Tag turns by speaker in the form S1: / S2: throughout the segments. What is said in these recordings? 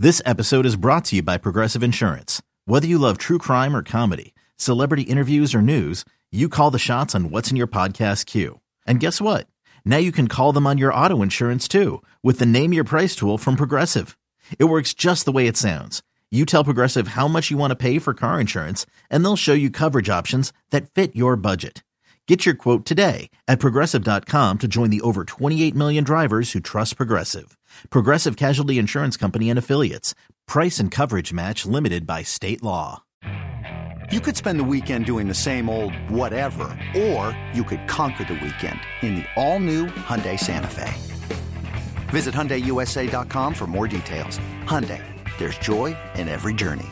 S1: This episode is brought to you by Progressive Insurance. Whether you love true crime or comedy, celebrity interviews or news, you call the shots on what's in your podcast queue. And guess what? Now you can call them on your auto insurance too with the Name Your Price tool from Progressive. It works just the way it sounds. You tell Progressive how much you want to pay for car insurance, and they'll show you coverage options that fit your budget. Get your quote today at Progressive.com to join the over 28 million drivers who trust Progressive. Progressive Casualty Insurance Company and Affiliates. Price and coverage match limited by state law.
S2: You could spend the weekend doing the same old whatever, or you could conquer the weekend in the all-new Hyundai Santa Fe. Visit HyundaiUSA.com for more details. Hyundai, there's joy in every journey.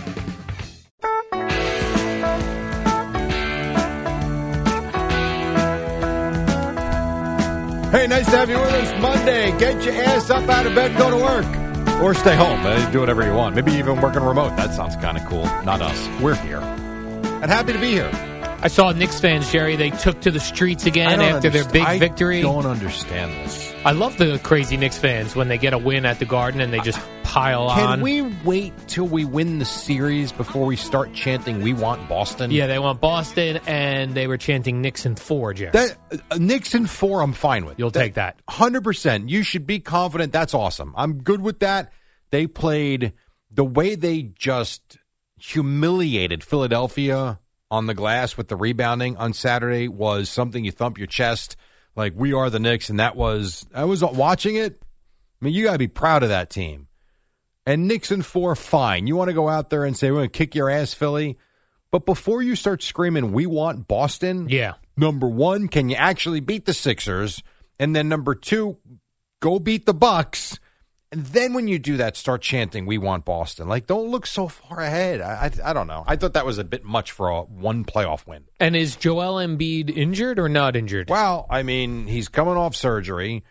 S3: Hey, nice to have you with us Monday. Get your ass up out of bed, go to work. Or stay home. Do whatever you want. Maybe even working remote. That sounds kind of cool. Not us. We're here. And happy to be here.
S4: I saw Knicks fans, Jerry. They took to the streets again after their big victory.
S3: I don't understand this.
S4: I love the crazy Knicks fans when they get a win at the Garden and they just pile on.
S3: Can we wait till we win the series before we start chanting, "We want Boston"?
S4: Yeah, they want Boston, and they were chanting Knicks in 4, Jerry.
S3: Knicks in 4, I'm fine with.
S4: You'll take that.
S3: 100%. You should be confident. That's awesome. I'm good with that. They played the way they just humiliated Philadelphia on the glass with the rebounding on Saturday was something you thump your chest like, we are the Knicks, and I was watching it. I mean, you got to be proud of that team. And Knicks in 4, fine. You want to go out there and say, we're going to kick your ass, Philly. But before you start screaming, we want Boston.
S4: Yeah.
S3: Number one, can you actually beat the Sixers? And then number two, go beat the Bucks. And then when you do that, start chanting, we want Boston. Like, don't look so far ahead. I don't know. I thought that was a bit much for one playoff win.
S4: And is Joel Embiid injured or not injured?
S3: Well, I mean, he's coming off surgery.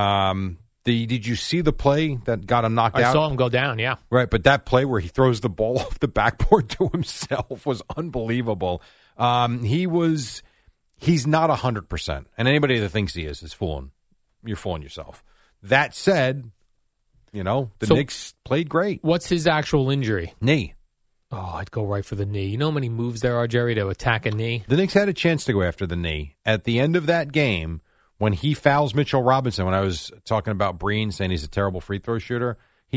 S3: Did you see the play that got him knocked out?
S4: I saw him go down, yeah.
S3: Right, but that play where he throws the ball off the backboard to himself was unbelievable. He's not 100%. And anybody that thinks he is fooling. You're fooling yourself. That said, the Knicks played great.
S4: What's his actual injury?
S3: Knee.
S4: Oh, I'd go right for the knee. You know how many moves there are, Jerry, to attack a knee?
S3: The Knicks had a chance to go after the knee. At the end of that game, when he fouls Mitchell Robinson, when I was talking about Breen saying he's a terrible free throw shooter,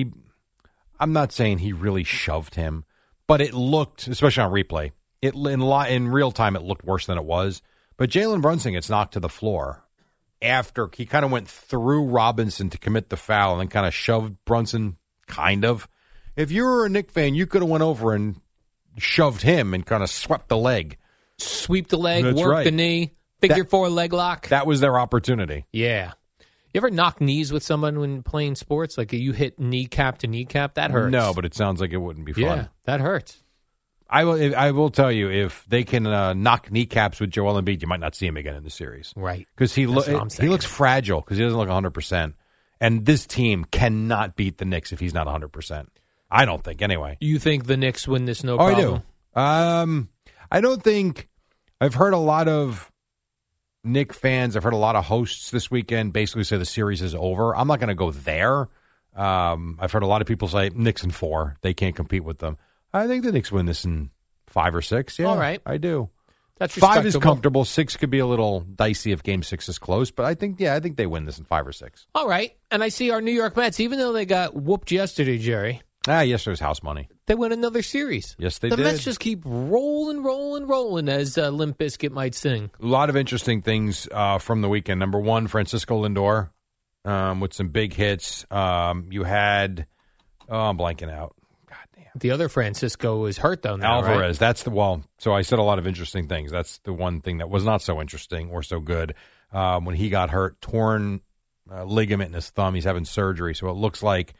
S3: I'm not saying he really shoved him, but it looked, especially on replay, in real time it looked worse than it was. But Jalen Brunson gets knocked to the floor after he kind of went through Robinson to commit the foul and then kind of shoved Brunson, kind of. If you were a Knicks fan, you could have went over and shoved him and kind of swept the leg.
S4: Sweep the leg,
S3: That's
S4: work
S3: right.
S4: the knee, figure four leg lock.
S3: That was their opportunity.
S4: Yeah. You ever knock knees with someone when playing sports? Like you hit kneecap to kneecap? That hurts.
S3: No, but it sounds like it wouldn't be fun.
S4: Yeah, that hurts.
S3: I will tell you, if they can knock kneecaps with Joel Embiid, you might not see him again in the series.
S4: Right.
S3: Because he looks fragile because he doesn't look 100%. And this team cannot beat the Knicks if he's not 100%. I don't think, anyway.
S4: You think the Knicks win this no problem?
S3: I do. I don't think – I've heard a lot of Knicks fans, I've heard a lot of hosts this weekend basically say the series is over. I'm not going to go there. I've heard a lot of people say Knicks in 4. They can't compete with them. I think the Knicks win this in 5 or 6. Yeah,
S4: all right.
S3: I do.
S4: That's
S3: 5 is comfortable. 6 could be a little dicey if Game 6 is close, but I think they win this in 5 or 6.
S4: All right. And I see our New York Mets, even though they got whooped yesterday, Jerry.
S3: Yesterday's house money.
S4: They win another series.
S3: Yes, they
S4: did.
S3: The
S4: Mets just keep rolling, as Limp Bizkit might sing.
S3: A lot of interesting things from the weekend. Number one, Francisco Lindor with some big hits. You had, I'm blanking out.
S4: The other Francisco is hurt, though, now,
S3: Alvarez.
S4: Right?
S3: So I said a lot of interesting things. That's the one thing that was not so interesting or so good. When he got hurt, torn ligament in his thumb. He's having surgery, so it looks like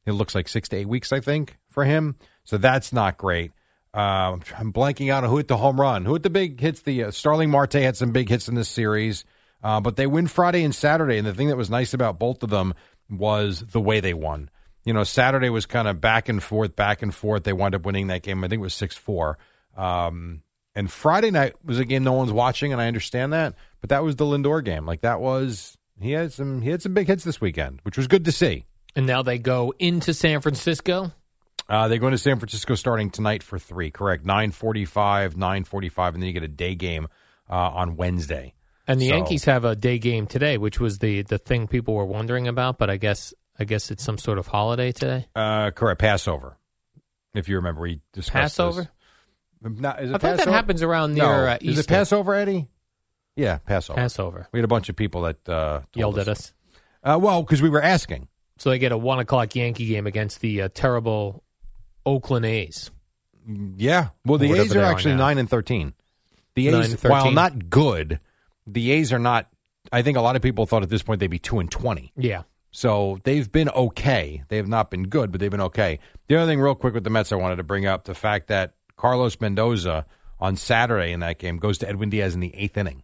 S3: 6 to 8 weeks, I think, for him. So that's not great. I'm blanking out on who hit the home run. Who hit the big hits? Starling Marte had some big hits in this series, but they win Friday and Saturday, and the thing that was nice about both of them was the way they won. Saturday was kind of back and forth. They wound up winning that game. I think it was 6-4. And Friday night was a game no one's watching, and I understand that. But that was the Lindor game. He had some big hits this weekend, which was good to see.
S4: And now they go into San Francisco.
S3: They go into San Francisco starting tonight for 3, correct? 9:45, and then you get a day game on Wednesday.
S4: And the Yankees have a day game today, which was the thing people were wondering about, but I guess it's some sort of holiday today.
S3: Correct, Passover. If you remember, we discussed
S4: Passover?
S3: This. Is it
S4: I thought
S3: Passover?
S4: that happens around near Easter.
S3: Is it Passover, Eddie? Yeah, Passover.
S4: Passover.
S3: We had a bunch of people that
S4: Yelled at us.
S3: Well, because we were asking.
S4: So they get a 1 o'clock Yankee game against the terrible Oakland A's.
S3: Yeah. Well, the
S4: Whatever
S3: A's are
S4: they are
S3: actually
S4: now.
S3: 9-13. The A's,
S4: 9-13.
S3: while not good, the A's are not. I think a lot of people thought at this point they'd be 2-20.
S4: Yeah.
S3: So they've been okay. They have not been good, but they've been okay. The other thing, real quick, with the Mets, I wanted to bring up the fact that Carlos Mendoza on Saturday in that game goes to Edwin Diaz in the 8th inning,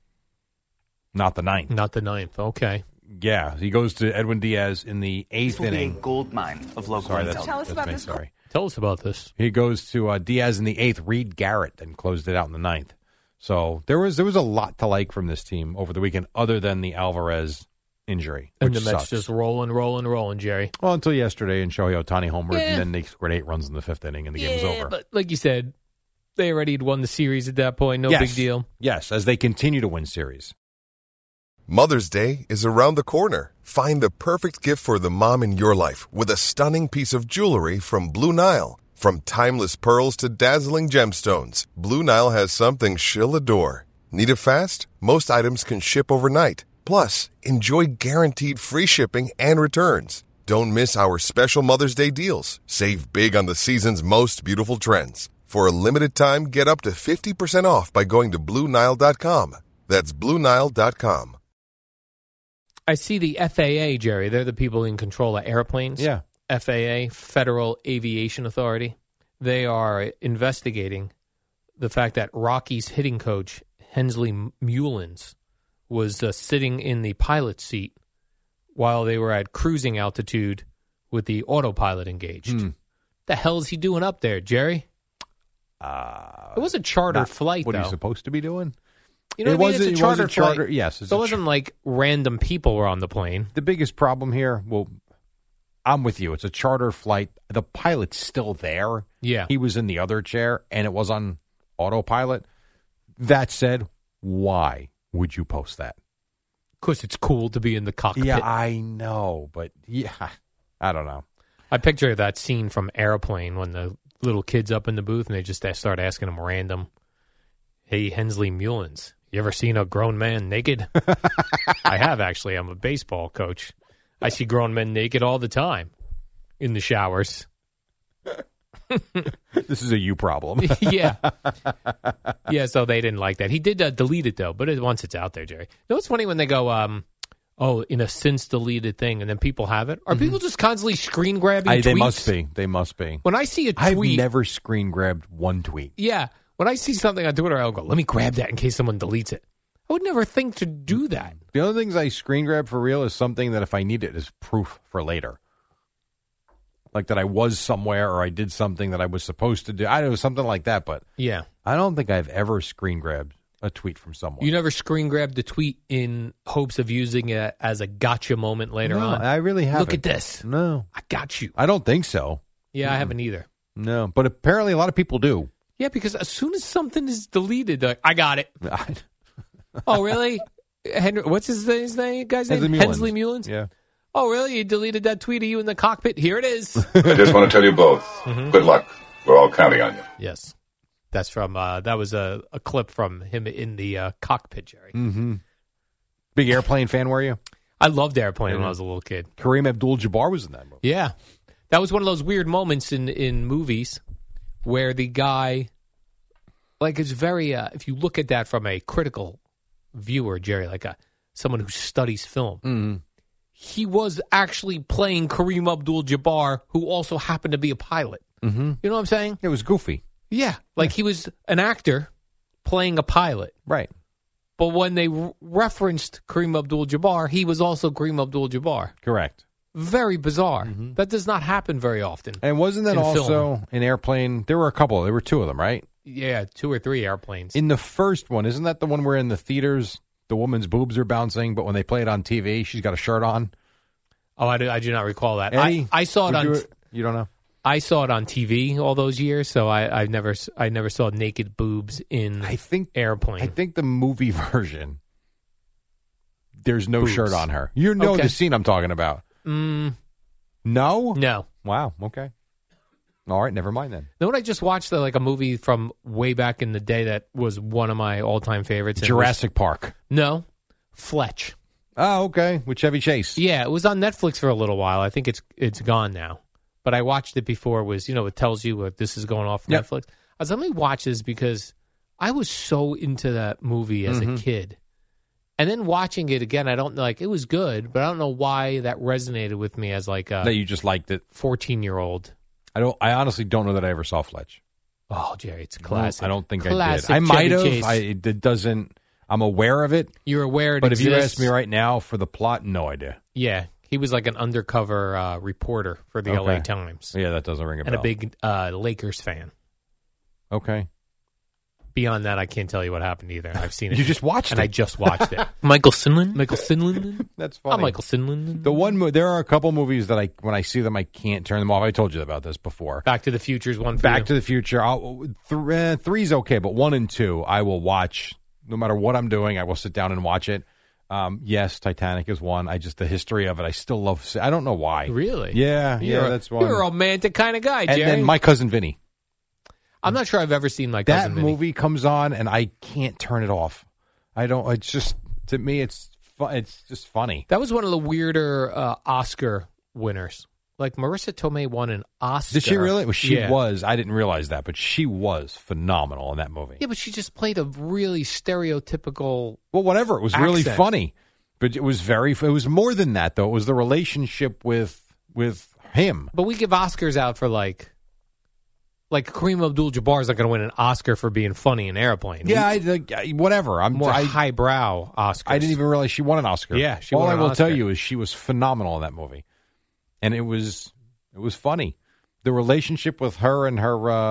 S3: not the 9th.
S4: Not the 9th. Okay.
S3: Yeah, he goes to Edwin Diaz in the 8th inning.
S5: Gold mine of local
S3: Sorry,
S5: intel.
S6: Tell us
S3: that's
S6: about
S3: me,
S6: this.
S3: sorry.
S4: Tell us about this.
S3: He goes to Diaz in the 8th. Reed Garrett then closed it out in the 9th. So there was a lot to like from this team over the weekend, other than the Alvarez injury,
S4: And
S3: which
S4: the Mets
S3: sucks.
S4: just rolling, Jerry.
S3: Well, until yesterday and Shohei Ohtani homered,
S4: Yeah.
S3: and then they scored 8 runs in the 5th inning, and the game was over.
S4: But like you said, they already had won the series at that point. No
S3: Yes.
S4: big deal.
S3: Yes, as they continue to win series.
S7: Mother's Day is around the corner. Find the perfect gift for the mom in your life with a stunning piece of jewelry from Blue Nile. From timeless pearls to dazzling gemstones, Blue Nile has something she'll adore. Need it fast? Most items can ship overnight. Plus, enjoy guaranteed free shipping and returns. Don't miss our special Mother's Day deals. Save big on the season's most beautiful trends. For a limited time, get up to 50% off by going to BlueNile.com. That's BlueNile.com.
S4: I see the FAA, Jerry. They're the people in control of airplanes.
S3: Yeah.
S4: FAA, Federal Aviation Authority. They are investigating the fact that Rockies hitting coach Hensley Mullins was sitting in the pilot seat while they were at cruising altitude with the autopilot engaged. The hell is he doing up there, Jerry? It was a charter flight,
S3: What
S4: though.
S3: are you supposed to be doing?
S4: You know what I mean? It's a charter flight.
S3: Yes.
S4: So it wasn't like random people were on the plane.
S3: The biggest problem here, well, I'm with you. It's a charter flight. The pilot's still there.
S4: Yeah.
S3: He was in the other chair, and it was on autopilot. That said, why would you post that?
S4: Because it's cool to be in the cockpit.
S3: Yeah, I know, but yeah, I don't know.
S4: I picture that scene from Airplane when the little kid's up in the booth and they just start asking him random, "Hey, Hensley Mullins, you ever seen a grown man naked?" I have, actually. I'm a baseball coach. I see grown men naked all the time in the showers.
S3: This is a you problem.
S4: Yeah. Yeah, so they didn't like that. He did delete it, though, but once it's out there, Jerry. You know what's funny when they go, in a since deleted thing, and then people have it? Are people just constantly screen grabbing tweets?
S3: They must be. They must be.
S4: When I see a
S3: I've
S4: tweet...
S3: never screen grabbed one tweet.
S4: Yeah. When I see something on Twitter, I'll go, let me grab that in case someone deletes it. I would never think to do that.
S3: The only things I screen grab for real is something that if I need it is proof for later. Like that I was somewhere or I did something that I was supposed to do. I don't know, something like that, but
S4: Yeah.
S3: I don't think I've ever screen grabbed a tweet from someone.
S4: You never screen grabbed the tweet in hopes of using it as a gotcha moment later
S3: No,
S4: on?
S3: I really haven't.
S4: Look at this.
S3: No.
S4: I got you.
S3: I don't think so.
S4: Yeah, I haven't either.
S3: No. But apparently a lot of people do.
S4: Yeah, because as soon as something is deleted, they're like, I got it. Oh, really? Henry, what's his name, guy's name? Hensley Mullins?
S3: Yeah.
S4: Oh, really? You deleted that tweet of you in the cockpit? Here it is.
S8: I just want to tell you both, good luck. We're all counting on you.
S4: Yes. That's from, that was a clip from him in the cockpit, Jerry.
S3: Mm-hmm. Big Airplane fan, were you?
S4: I loved Airplane when I was a little kid.
S3: Kareem Abdul-Jabbar was in that movie.
S4: Yeah. That was one of those weird moments in movies where the guy, like, it's very, if you look at that from a critical viewer, Jerry, like someone who studies film, he was actually playing Kareem Abdul-Jabbar, who also happened to be a pilot.
S3: Mm-hmm.
S4: You know what I'm saying?
S3: It was goofy.
S4: Yeah. Like he was an actor playing a pilot.
S3: Right.
S4: But when they referenced Kareem Abdul-Jabbar, he was also Kareem Abdul-Jabbar.
S3: Correct.
S4: Very bizarre. That does not happen very often.
S3: And wasn't that
S4: in
S3: also
S4: film.
S3: an Airplane? There were two of them, right?
S4: Yeah, 2 or 3 airplanes.
S3: In the first one, isn't that the one where in the theaters the woman's boobs are bouncing, but when they play it on TV, she's got a shirt on?
S4: Oh, I do not recall that.
S3: Eddie,
S4: I saw it on.
S3: You don't know?
S4: I saw it on TV all those years, so I never saw naked boobs in Airplane.
S3: I think the movie version, there's no
S4: Boobs.
S3: shirt on her. You know
S4: Okay.
S3: the scene I'm talking about. No?
S4: No.
S3: Wow, okay. All right, never mind then.
S4: Know what I just watched? Like a movie from way back in the day that was one of my all-time favorites.
S3: Jurassic Park.
S4: No, Fletch.
S3: Oh, okay, with Chevy Chase.
S4: Yeah, it was on Netflix for a little while. I think it's gone now. But I watched it before. It was, it tells you what this is going off
S3: Yep.
S4: Netflix. I was let me watch this because I was so into that movie as a kid. And then watching it again, I don't like it was good, but I don't know why that resonated with me as like a
S3: That you just liked it.
S4: 14-year-old.
S3: I honestly don't know that I ever saw Fletch.
S4: Oh, Jerry, it's classic.
S3: I don't think
S4: Classic
S3: I did. I might
S4: Chevy
S3: have.
S4: Chase.
S3: It doesn't. I'm aware of it.
S4: You're aware it
S3: But if you
S4: exists.
S3: ask me right now for the plot, no idea.
S4: Yeah, he was like an undercover reporter for the
S3: Okay.
S4: LA Times
S3: Yeah, that doesn't ring a
S4: and
S3: bell.
S4: a big Lakers fan.
S3: Okay.
S4: Beyond that, I can't tell you what happened either. I've seen it.
S3: You just watched
S4: and
S3: it.
S4: I just watched it.
S5: Michael Sinlin?
S4: Michael Sinlin.
S3: That's funny.
S4: I'm Michael Sinlin.
S3: The there are a couple movies that when I see them, I can't turn them off. I told you about this before.
S4: Back to the Future's one for
S3: Back
S4: you.
S3: to the Future. Three's okay, but 1 and 2 I will watch no matter what I'm doing. I will sit down and watch it. Yes, Titanic is one. The history of it. I still love. I don't know why.
S4: Really?
S3: Yeah, that's one.
S4: You're a romantic kind of guy,
S3: and
S4: Jerry.
S3: then My Cousin Vinny.
S4: I'm not sure I've ever seen My
S3: That
S4: Cousin Vinny.
S3: movie comes on and I can't turn it off. I don't. It's just to me, it's just funny.
S4: That was one of the weirder Oscar winners. Like Marissa Tomei won an Oscar.
S3: Did she really? Well, she
S4: Yeah.
S3: was. I didn't realize that, but she was phenomenal in that movie.
S4: Yeah, but she just played a really stereotypical.
S3: Well, whatever. It was really
S4: Accent.
S3: funny, but it was It was more than that, though. It was the relationship with him.
S4: But we give Oscars out for like Kareem Abdul-Jabbar is not going to win an Oscar for being funny in Airplane.
S3: Yeah, whatever.
S4: More highbrow Oscars.
S3: I didn't even realize she won an Oscar.
S4: Yeah, she
S3: All
S4: won
S3: I
S4: an
S3: will
S4: Oscar.
S3: tell you is she was phenomenal in that movie, and it was funny. The relationship with her and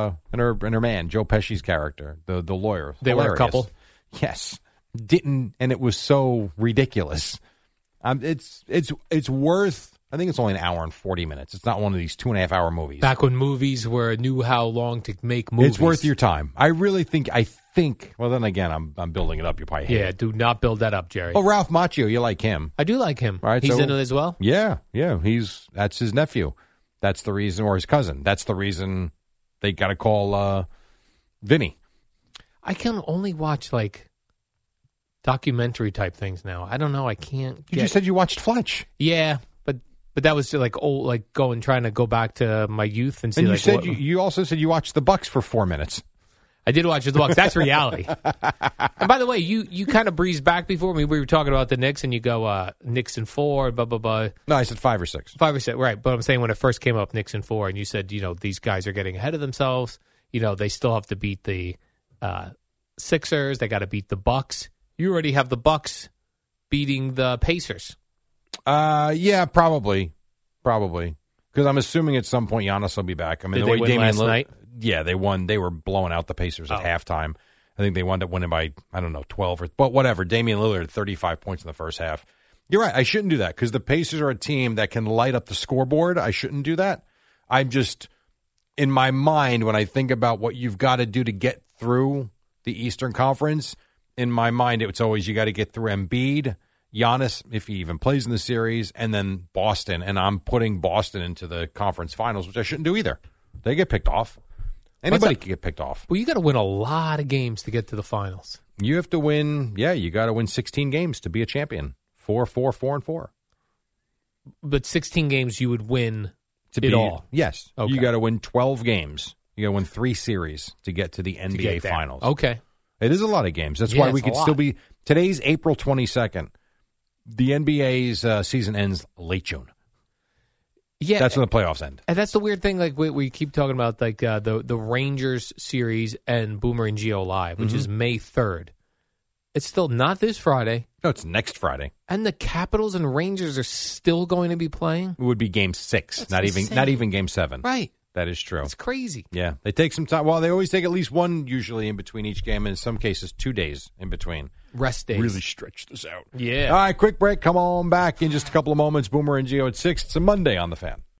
S3: her man, Joe Pesci's character, the lawyer.
S4: They were a
S3: Hilarious.
S4: couple?
S3: Yes, and it was so ridiculous. It's worth. I think it's only an hour and 40 minutes. It's not one of these 2.5-hour movies.
S4: Back when movies knew how long to make movies.
S3: It's worth your time. I really think. Well, then again, I'm building it up. You probably hate
S4: Yeah,
S3: it.
S4: do not build that up, Jerry.
S3: Oh, Ralph Macchio, you like him?
S4: I do like him.
S3: All right,
S4: He's
S3: so-
S4: in it as well.
S3: Yeah. That's his nephew. That's the reason, or his cousin. That's the reason they got to call Vinny.
S4: I can only watch documentary type things now. I don't know. I can't.
S3: You just said you watched Fletch,
S4: yeah, but that was just old, trying to go back to my youth and see.
S3: and you said
S4: what-
S3: you also said you watched the Bucks for 4 minutes.
S4: I did watch the Bucks. That's reality. And by the way, you kind of breezed back before me. We were talking about the Knicks, and you go Knicks in 4, blah blah blah.
S3: No, I said 5 or 6.
S4: 5 or 6, right? But I'm saying when it first came up, Knicks in 4, and you said these guys are getting ahead of themselves. They still have to beat the Sixers. They got to beat the Bucks. You already have the Bucks beating the Pacers.
S3: Yeah, probably, because I'm assuming at some point Giannis will be back. I mean,
S4: Did
S3: the
S4: they
S3: way
S4: win
S3: Damian
S4: last night?
S3: Yeah, they won. They were blowing out the Pacers at
S4: Oh.
S3: halftime. I think they wound up winning by 12 but whatever. Damian Lillard had 35 points in the first half. You're right. I shouldn't do that because the Pacers are a team that can light up the scoreboard. I shouldn't do that. I'm just in my mind when I think about what you've got to do to get through the Eastern Conference. In my mind, it's always you got to get through Embiid, Giannis, if he even plays in the series, and then Boston. And I'm putting Boston into the conference finals, which I shouldn't do either. They get picked off. Anybody can get picked off.
S4: Well, you got to win a lot of games to get to the finals.
S3: You have to win. Yeah, you got to win 16 games to be a champion. 4-4-4-4.
S4: But 16 games you would win
S3: To
S4: it
S3: be
S4: all.
S3: Yes.
S4: Okay.
S3: You got to win 12 games. You got to win 3 series to get to the
S4: to
S3: NBA
S4: get there.
S3: finals.
S4: Okay.
S3: It is a lot of games. That's
S4: Yeah,
S3: why we
S4: it's
S3: could
S4: a
S3: still
S4: lot.
S3: be. Today's April 22nd. The NBA's season ends late June.
S4: Yeah.
S3: That's when the playoffs end.
S4: And that's the weird thing. We keep talking about the Rangers series and Boomer and Geo Live, which is May 3rd. It's still not this Friday,
S3: No, it's next Friday.
S4: and the Capitals and Rangers are still going to be playing.
S3: It would be Game 6,
S4: That's
S3: not
S4: insane.
S3: even Game 7.
S4: Right.
S3: That is true.
S4: It's crazy.
S3: Yeah, they take some time. Well, they always take at least one usually in between each game, and in some cases 2 days in between.
S4: Rest days.
S3: Really stretch this out.
S4: Yeah.
S3: All right, quick break. Come on back in just a couple of moments. Boomer and Gio at 6. It's a Monday on the Fan.